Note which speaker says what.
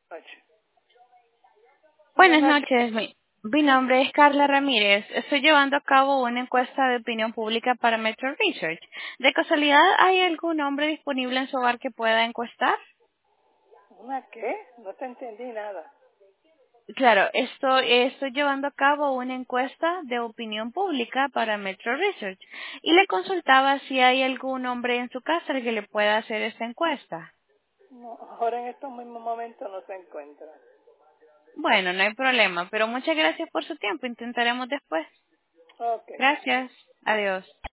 Speaker 1: noches.
Speaker 2: Buenas
Speaker 1: Buenas noches.
Speaker 2: noches, mi nombre es Carla Ramírez. Estoy llevando a cabo una encuesta de opinión pública para Metro Research. ¿De casualidad hay algún hombre disponible en su hogar que pueda encuestar?
Speaker 1: ¿Una qué? No te entendí nada.
Speaker 2: Claro, estoy llevando a cabo una encuesta de opinión pública para Metro Research y le consultaba si hay algún hombre en su casa al que le pueda hacer esta encuesta.
Speaker 1: No, ahora en estos mismos momentos no se encuentra.
Speaker 2: Bueno, no hay problema, pero muchas gracias por su tiempo. Intentaremos después.
Speaker 1: Ok.
Speaker 2: Gracias. Adiós.